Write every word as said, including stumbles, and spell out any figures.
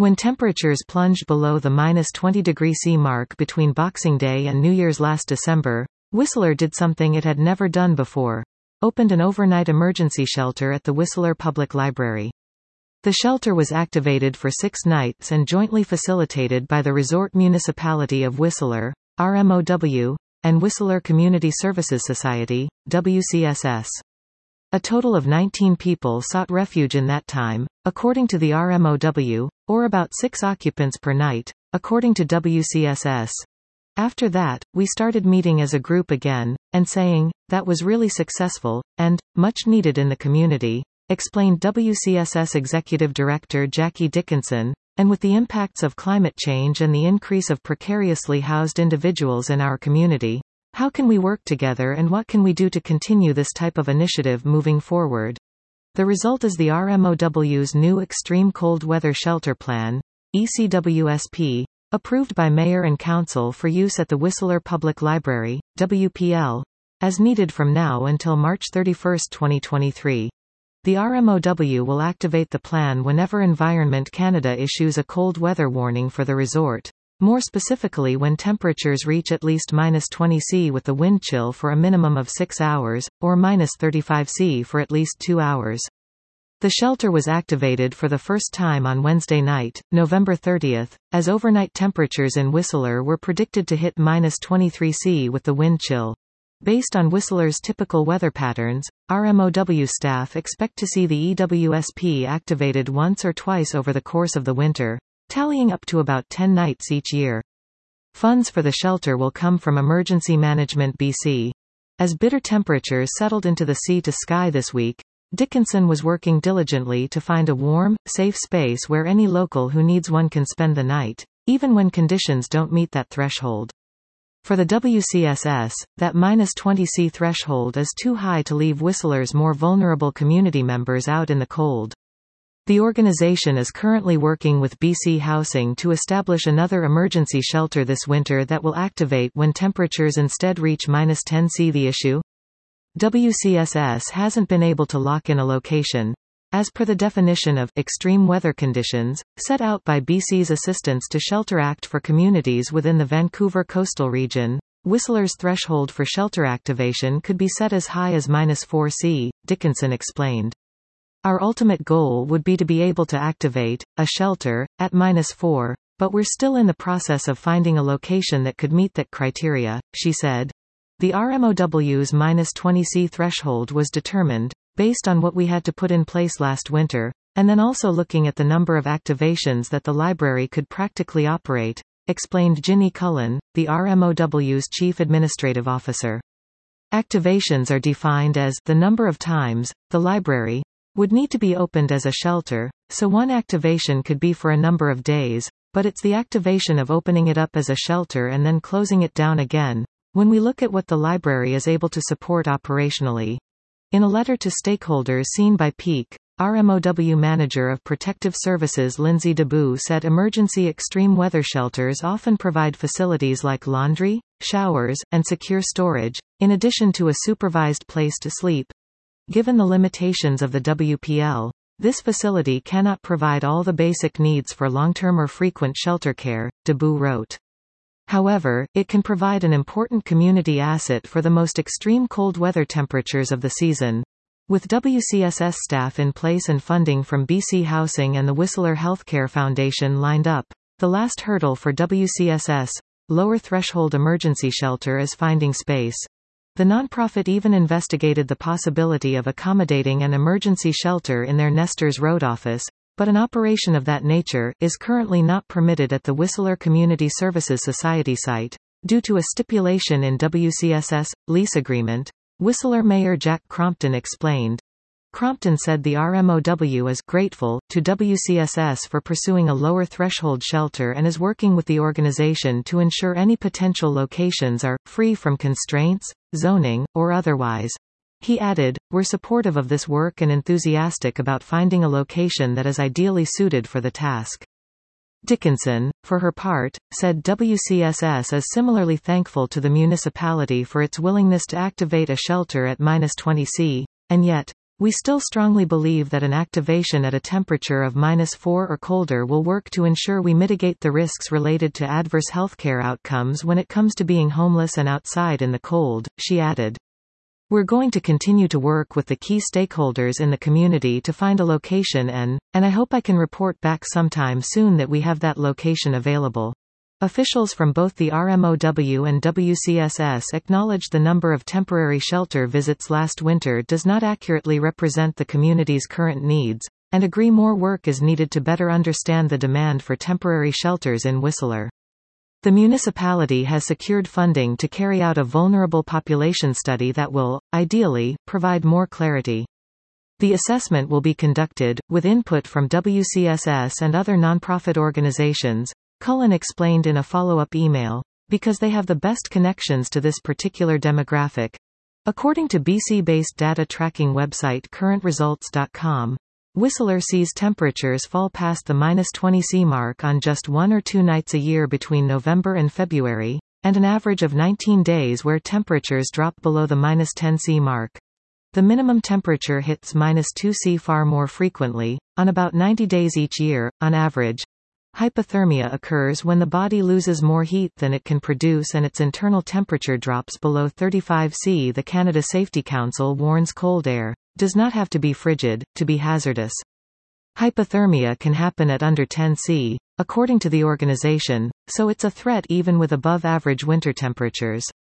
When temperatures plunged below the minus twenty degree C mark between Boxing Day and New Year's last December, Whistler did something it had never done before: opened an overnight emergency shelter at the Whistler Public Library. The shelter was activated for six nights and jointly facilitated by the Resort Municipality of Whistler, R M O W, and Whistler Community Services Society, W C S S. A total of nineteen people sought refuge in that time, according to the R M O W, or about six occupants per night, according to W C S S. After that, we started meeting as a group again, and saying, that was really successful, and much needed in the community, explained W C S S Executive Director Jackie Dickinson. And with the impacts of climate change and the increase of precariously housed individuals in our community, how can we work together and what can we do to continue this type of initiative moving forward? The result is the R M O W's new Extreme Cold Weather Shelter Plan, E C W S P, approved by Mayor and Council for use at the Whistler Public Library, W P L, as needed from now until March thirty-first, twenty twenty-three. The R M O W will activate the plan whenever Environment Canada issues a cold weather warning for the resort, more specifically when temperatures reach at least minus twenty C with the wind chill for a minimum of six hours, or minus thirty-five C for at least two hours. The shelter was activated for the first time on Wednesday night, November thirtieth, as overnight temperatures in Whistler were predicted to hit minus twenty-three C with the wind chill. Based on Whistler's typical weather patterns, R M O W staff expect to see the E W S P activated once or twice over the course of the winter, tallying up to about ten nights each year. Funds for the shelter will come from Emergency Management B C. As bitter temperatures settled into the sea to sky this week, Dickinson was working diligently to find a warm, safe space where any local who needs one can spend the night, even when conditions don't meet that threshold. For the W C S S, that minus twenty C threshold is too high to leave Whistler's more vulnerable community members out in the cold. The organization is currently working with B C Housing to establish another emergency shelter this winter that will activate when temperatures instead reach minus ten C. The issue? W C S S hasn't been able to lock in a location, as per the definition of extreme weather conditions, set out by B C's Assistance to Shelter Act for communities within the Vancouver coastal region. Whistler's threshold for shelter activation could be set as high as minus four C, Dickinson explained. Our ultimate goal would be to be able to activate a shelter at minus four, but we're still in the process of finding a location that could meet that criteria, she said. The R M O W's minus twenty C threshold was determined based on what we had to put in place last winter, and then also looking at the number of activations that the library could practically operate, explained Ginny Cullen, the R M O W's chief administrative officer. Activations are defined as the number of times the library would need to be opened as a shelter, so one activation could be for a number of days, but it's the activation of opening it up as a shelter and then closing it down again, when we look at what the library is able to support operationally. In a letter to stakeholders seen by Peak, R M O W Manager of Protective Services Lindsay DeBoo said emergency extreme weather shelters often provide facilities like laundry, showers, and secure storage, in addition to a supervised place to sleep. Given the limitations of the W P L, this facility cannot provide all the basic needs for long-term or frequent shelter care, DeBoo wrote. However, it can provide an important community asset for the most extreme cold weather temperatures of the season. With W C S S staff in place and funding from B C Housing and the Whistler Healthcare Foundation lined up, the last hurdle for W C S S, lower threshold emergency shelter, is finding space. The nonprofit even investigated the possibility of accommodating an emergency shelter in their Nesters Road office, but an operation of that nature is currently not permitted at the Whistler Community Services Society site, due to a stipulation in W C S S lease agreement, Whistler Mayor Jack Crompton explained. Crompton said the R M O W is grateful to W C S S for pursuing a lower threshold shelter and is working with the organization to ensure any potential locations are free from constraints, zoning, or otherwise. He added, "We're supportive of this work and enthusiastic about finding a location that is ideally suited for the task." Dickinson, for her part, said W C S S is similarly thankful to the municipality for its willingness to activate a shelter at minus twenty C, and yet, We still strongly believe that an activation at a temperature of minus four or colder will work to ensure we mitigate the risks related to adverse healthcare outcomes when it comes to being homeless and outside in the cold, she added. We're going to continue to work with the key stakeholders in the community to find a location and, and I hope I can report back sometime soon that we have that location available. Officials from both the R M O W and W C S S acknowledged the number of temporary shelter visits last winter does not accurately represent the community's current needs, and agree more work is needed to better understand the demand for temporary shelters in Whistler. The municipality has secured funding to carry out a vulnerable population study that will, ideally, provide more clarity. The assessment will be conducted, with input from W C S S and other nonprofit organizations, Cullen explained in a follow-up email, because they have the best connections to this particular demographic. According to B C-based data tracking website current results dot com, Whistler sees temperatures fall past the minus twenty C mark on just one or two nights a year between November and February, and an average of nineteen days where temperatures drop below the minus ten C mark. The minimum temperature hits minus two C far more frequently, on about ninety days each year, on average. Hypothermia occurs when the body loses more heat than it can produce and its internal temperature drops below thirty-five C. The Canada Safety Council warns cold air does not have to be frigid to be hazardous. Hypothermia can happen at under ten C, according to the organization, so it's a threat even with above-average winter temperatures.